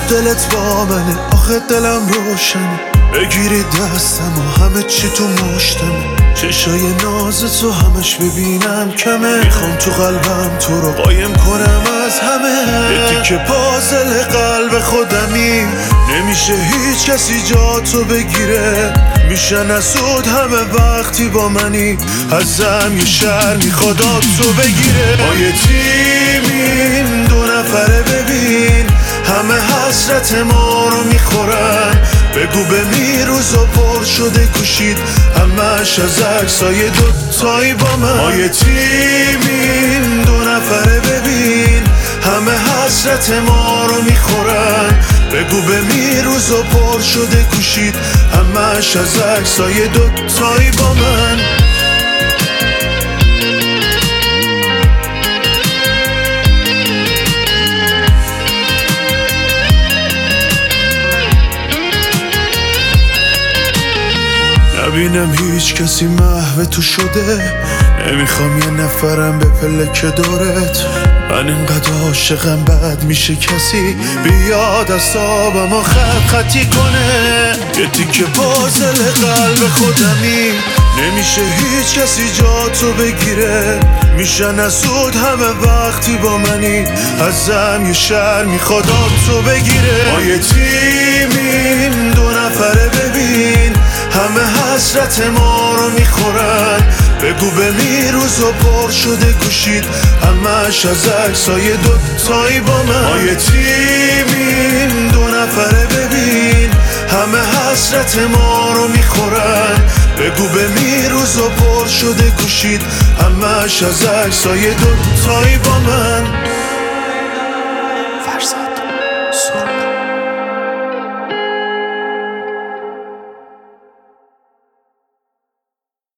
دلت با منه، آخه دلم روشنه، بگیری دستم و همه چی تو مشتمه، چشای ناز تو همش ببینم کمه، میخوام تو قلبم تو رو قایم کنم از همه، یه تیکه پازل قلب خودمی، نمیشه هیچ کسی جا تو بگیره، میشن اسود همه وقتی با منی، ازم یه شهر میخواد تو بگیره. ما یه تیمیم 2 نفره، ببین همه حسرت ما رو میخورن، بگو به روز و پر شده کوشید همش از عکسای 2 تایی با من. ما یه تیمیم 2 نفره، ببین همه حسرت ما رو میخورن، بگو به روز و پر شده کوشید همش از عکسای 2 تایی با من. نبینم هیچ کسی محو تو شده، نمیخوام یه نفرم به پلک دورت، من اینقدر عاشقم بد میشه کسی بیاد اصابم و خطی کنه، یه تیکه پازل قلب خودمی، نمیشه هیچ کسی جا تو بگیره، میشن اسود همه وقتی با منی، ازم یه شهر میخواد تو بگیره. ما یه تیمیم 2 نفره، ببین همه حسرت ما رو میخورن، بگو به روز و پر شده کوشید همش از عکسای 2 تایی با من. ما یه تیمیم 2 نفره، ببین همه حسرت ما رو میخورن، بگو به روز و پر شده کوشید همش از عکسای 2 تایی با من.